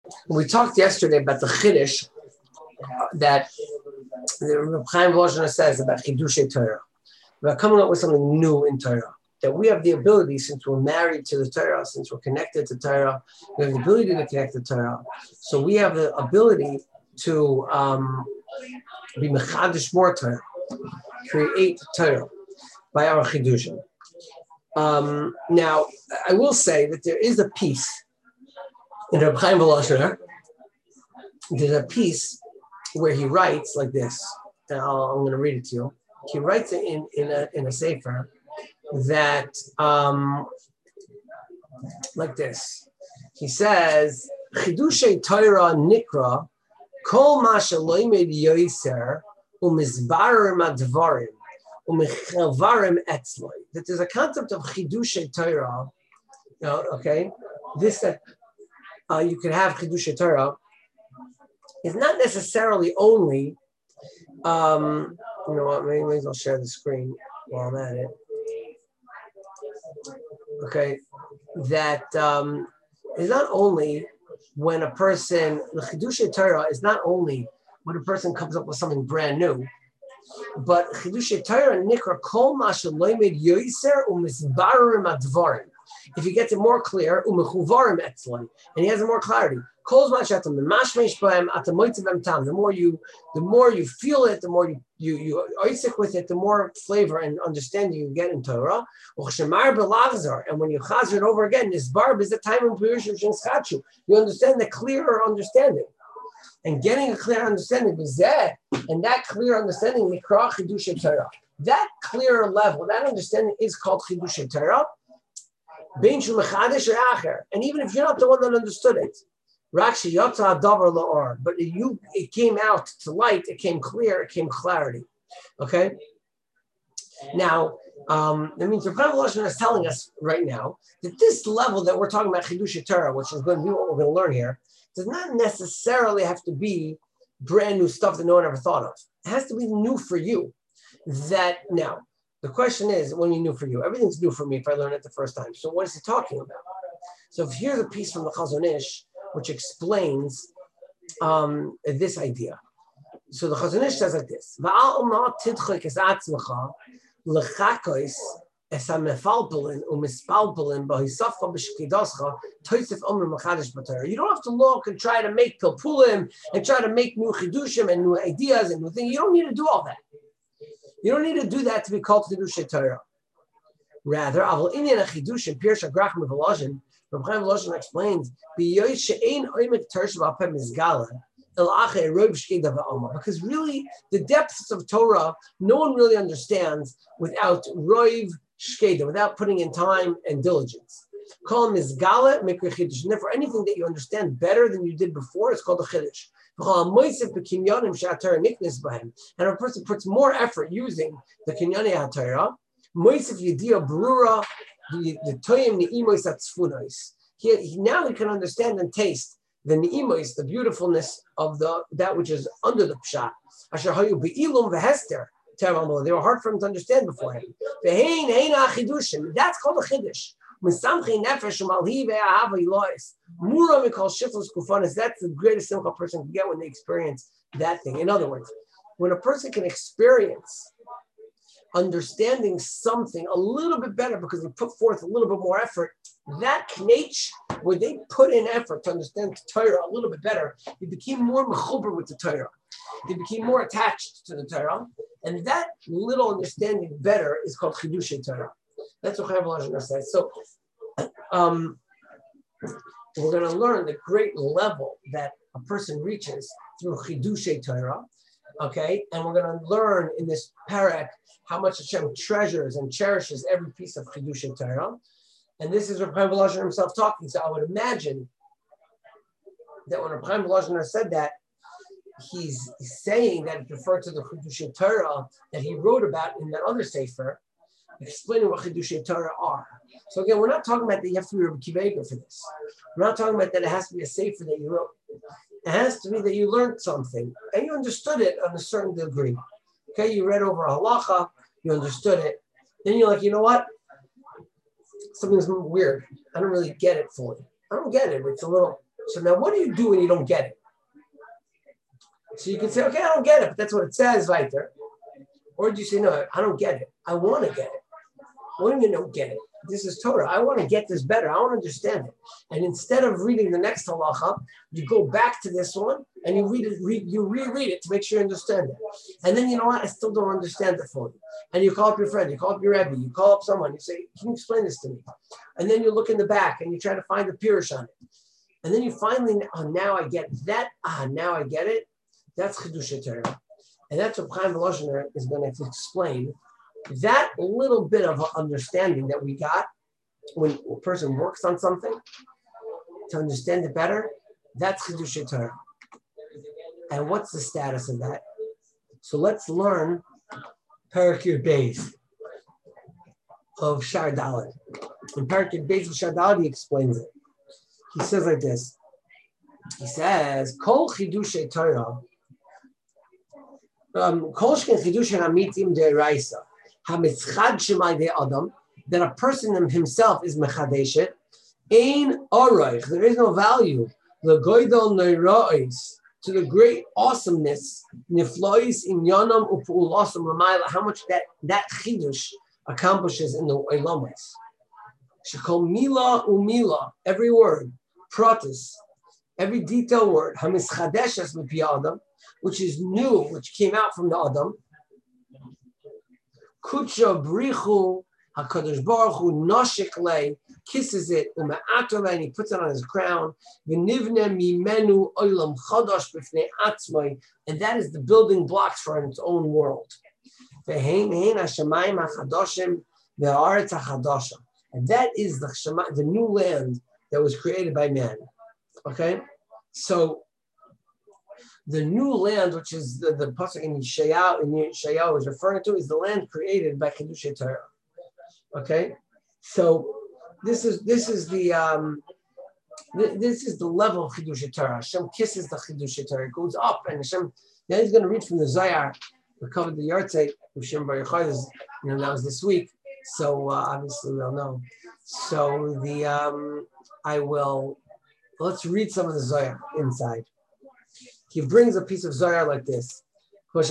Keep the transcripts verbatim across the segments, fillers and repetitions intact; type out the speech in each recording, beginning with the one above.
we talked yesterday about the Chiddush uh, that the Reb Chaim Volozhiner says about Chidushei Torah, about coming up with something new in Torah. That we have the ability, since we're married to the Torah, since we're connected to Torah, we have the ability to connect to Torah. So we have the ability to um, be mechadish more Torah, create Torah by our chidushim. Um, now, I will say that there is a piece in Reb Chaim Volozhiner. There's a piece where he writes like this. And I'll, I'm going to read it to you. He writes it in in a in a sefer that um, like this. He says, "Chidushei Torah nikra kol ma sheloimed yoiser umizbarim advarim umechavarim etzloi." That there's a concept of Chidushei Torah. You know, okay, this that uh, you can have Chidushei Torah is not necessarily only. Um, you know what? Maybe, maybe I'll share the screen while I'm at it. Okay, that um, is not only when a person, the Chidushei Torah is not only when a person comes up with something brand new, but Chidushei Torah nikra kol ma sheloimed yoiser umizbarim advarim. If he gets it more clear, umechuvarim etzloi, and he has more clarity. The more you, the more you feel it, the more you you you oisik with it, the more flavor and understanding you get in Torah. And when you chazer it over again, this barb is the time in Pirush. You understand the clearer understanding, and getting a clear understanding was that, and that clear understanding mikra chidushei Torah. That clearer level, that understanding is called chidushei Torah. And even if you're not the one that understood it. But you, it came out to light, it came clear, it came clarity. Okay? Now, um, that means Reb Chaim Volozhiner is telling us right now that this level that we're talking about, Chidushei Torah, which is going to be what we're going to learn here, does not necessarily have to be brand new stuff that no one ever thought of. It has to be new for you. That now, the question is, when you new for you? Everything's new for me if I learn it the first time. So what is he talking about? So if here's a piece from the Chazon Ish, which explains um, this idea. So the Chazon Ish says like this: you don't have to look and try to make pilpulim and try to make new chidushim and new ideas and new things. You don't need to do all that. You don't need to do that to be called chidushei Torah. Rather, avol inyan chidushim pirush agrach mevolozhin. Reb Chaim Volozhiner explains, because really the depths of Torah, no one really understands without roiv shkeda, without putting in time and diligence. Call him mizgala mikra chiddush. And therefore, anything that you understand better than you did before is called a chiddush. And if a person puts more effort using the kinyanei haTorah, moisef yediyah brura. The toyim ne'imois atzfunois. He now he can understand and taste the ne'imois, the beautifulness of the that which is under the pshat. Asher hayu be'ilum v'hester. They were hard for him to understand beforehand. Ve'hein heina chidushim. That's called a chiddush. Misamchi nefesh umalhi ve'ahava ilois. Mura mikol shiflus kufanis. That's the greatest simcha a person can get when they experience that thing. In other words, when a person can experience understanding something a little bit better because they put forth a little bit more effort, that knetch, where they put in effort to understand the Torah a little bit better, they became more mechuber with the Torah. They became more attached to the Torah, and that little understanding better is called chidushei Torah. That's what Chaim Volozhiner says. So um, we're going to learn the great level that a person reaches through chidushei Torah. Okay, and we're going to learn in this parak how much Hashem treasures and cherishes every piece of Chidushei Torah. And this is Reb Chaim Volozhiner himself talking. So I would imagine that when Reb Chaim Volozhiner said that, he's saying that it referred to the Chidushei Torah that he wrote about in that other sefer, explaining what Chidushei Torah are. So again, we're not talking about that you have to be Rebbe Akiva Eiger for this. We're not talking about that it has to be a sefer that you wrote. It has to be that you learned something and you understood it on a certain degree. Okay, you read over a halacha, you understood it. Then you're like, you know what? Something's weird. I don't really get it fully. I don't get it. It's a little, So now what do you do when you don't get it? So you can say, okay, I don't get it, but that's what it says right there. Or do you say, no, I don't get it. I want to get it. What do you mean don't get it? This is Torah. I want to get this better. I want to understand it. And instead of reading the next halacha, you go back to this one and you read it, read, you reread it to make sure you understand it. And then you know what? I still don't understand it for you. And you call up your friend, you call up your Rebbe, you call up someone, you say, can you explain this to me? And then you look in the back and you try to find the pirush on it. And then you finally, oh, now I get that. Ah, now I get it. That's Chidush Torah. And that's what Chaim Volozhiner is going to explain. That little bit of understanding that we got when a person works on something to understand it better, that's Chidush Torah. And what's the status of that? So let's learn Perek Yud Beis of Shar Dalet. In Perek Yud Beis of Shar Dalet, he explains it. He says like this. He says, Kol Chidush Torah, Kol Shken Chidush Hamitim De'Raisa, Hamitzchad Shemai De'Adam, that a person himself is mechadeshet, ein oroich, there is no value, legoidol neirois, to the great awesomeness, niflois inyanam upulasam lamayla, how much that that chidush accomplishes in the olamos. Shekol mila umila, every word, pratis, every detailed word, hamischadeshes mepi adam, which is new, which came out from the adam, kucha brichu. HaKadosh Baruch Hu noshik lei, kisses it, ume'ato and he puts it on his crown. V'nivne mimenu olam chadash b'fnei atzmai, and that is the building blocks for its own world. V'hein hein hashamayim hachadoshim ve'aretz hachadosha, and that is the shema, the new land that was created by man. Okay, so the new land, which is the the pasuk in Yeshayahu, in Yeshayahu is referring to, is the land created by Chidush Torah. Okay, so this is this is the um, th- this is the level of Chidush Torah. Hashem kisses the Chidush Torah. It goes up, and Hashem. Then he's going to read from the Zohar. We covered the Yartzeit of Shem Bar Yochai. You know, that was this week. So uh, obviously we all know. So the um, I will let's read some of the Zohar inside. He brings a piece of Zohar like this. Rabbi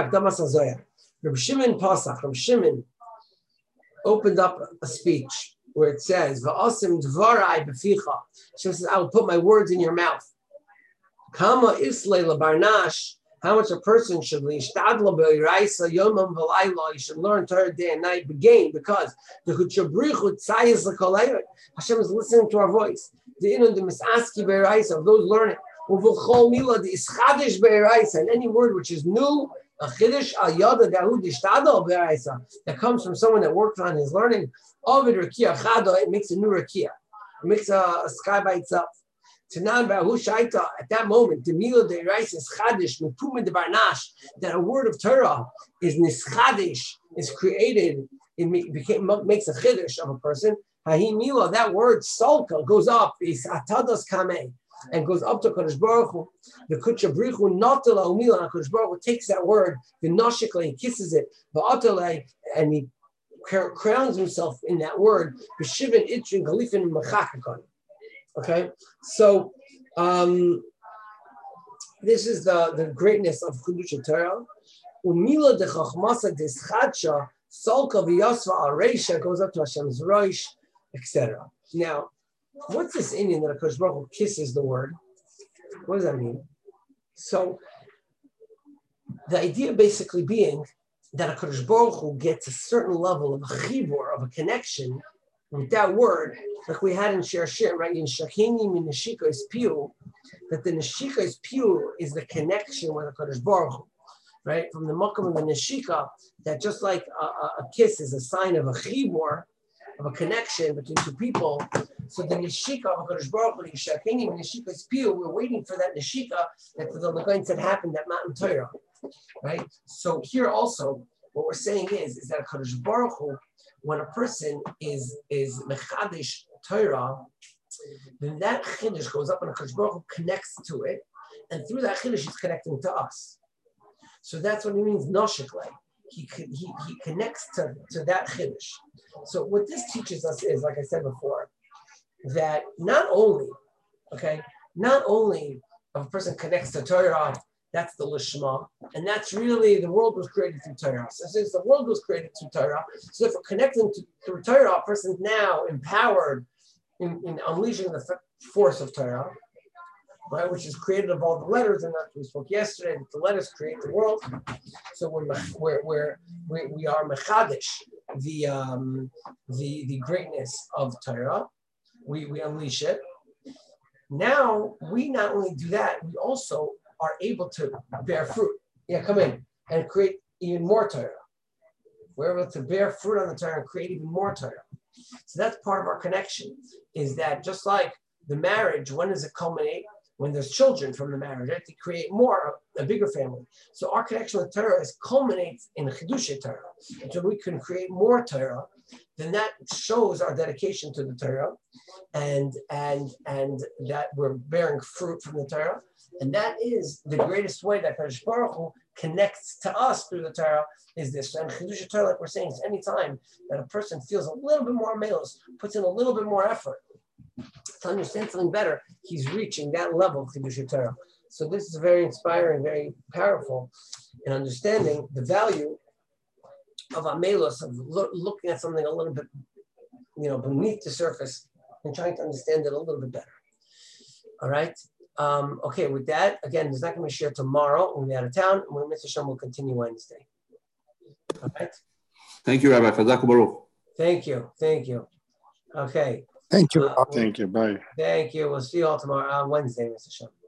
Shimon Pasach. Rabbi Shimon opened up a speech where it says, "Va'asim dvarai b'ficha." She says, "I will put my words in your mouth." Kama islay labarnash. How much a person should lishtadla beiraisa yomam v'layla. You should learn Torah day and night. Begin because the chuchabrichu tzayis l'kolayot. Hashem is listening to our voice. The inun the misaski beiraisa of those learning. Uvulchol mila the ischadish beiraisa, and any word which is new. A chiddush al yada dahud ishtadol be'aisa that comes from someone that worked on his learning. Ovid rakia chado, it makes a new rakia. It makes a, a sky by itself. Tanan ba'hu shaita, at that moment, the milo de reis is chadish mipuma de barnash, that a word of Torah is nischadish, is created. It became, makes a chiddush of a person. Hahi milo, that word solka goes up. Is atadas kameh. And goes up to Kadosh Baruch Hu. The Kucha Brichu Notala Umila, and Kadosh Baruch Hu takes that word, the Noshikle, and kisses it, Ba'atale, and he crowns himself in that word, B'shivin Itrin Galifin Machakakon. Okay, so um, this is the, the greatness of Chidush Torah. Umila de Chachmasa Deschadsha, Solka V'Yosva Areisha, goes up to Hashem's Roish, et cetera. Now, what's this Indian that HaKadosh Baruch Hu kisses the word? What does that mean? So, the idea basically being that HaKadosh Baruch Hu gets a certain level of a chibur, of a connection with that word, like we had in Shir Shir, right? In Shachini min Neshika is Piu, that the Neshika is Piu is the connection with HaKadosh Baruch Hu, right? From the Makom of the Neshika, that just like a, a, a kiss is a sign of a chibur, of a connection between two people. So the Neshika of HaKadosh Baruch Hu, Shachini min Neshika is Piu, we're waiting for that Neshika that the Legain said happened at Matan Torah, right? So here also, what we're saying is, is that HaKadosh Baruch Hu, when a person is is mechadish Torah, then that chiddush goes up and HaKadosh Baruch Hu connects to it, and through that chiddush he's connecting to us. So that's what he means noshikle. He, he he connects to, to that chiddush. So what this teaches us is, like I said before, that not only, okay, not only if a person connects to Torah, that's the Lishma, and that's really the world was created through Torah. So since the world was created through Torah, so if we're connecting to, through Torah, a person's now empowered in, in unleashing the force of Torah, right, which is created of all the letters, and that we spoke yesterday, that the letters create the world. So we're, we're, we're, we we are mechadish, the, um, the, the greatness of Torah. We, we unleash it. Now, we not only do that, we also are able to bear fruit. Yeah, come in and create even more Torah. We're able to bear fruit on the Torah and create even more Torah. So that's part of our connection, is that just like the marriage, when does it culminate? When there's children from the marriage, right? To create more, a bigger family. So our connection with Torah is culminates in Chidushay Torah. And so we can create more Torah, then that shows our dedication to the Torah, and and and that we're bearing fruit from the Torah. And that is the greatest way that Kadosh Baruch Hu connects to us through the Torah, is this. And Chidushay Torah, like we're saying, is any time that a person feels a little bit more melos, puts in a little bit more effort to understand something better, he's reaching that level of Chidushay Torah. So this is very inspiring, very powerful in understanding the value of amelos, of lo- looking at something a little bit, you know, beneath the surface and trying to understand it a little bit better. All right. Um, okay, with that, again, there's not going to be a share tomorrow when we're out of town, and when Mister Shem will continue Wednesday. All right. Thank you, Rabbi. Chazak u'baruch. Thank you. Thank you. Okay. Thank you. Uh, Thank you. Bye. Thank you. We'll see you all tomorrow on Wednesday, Mister Shem.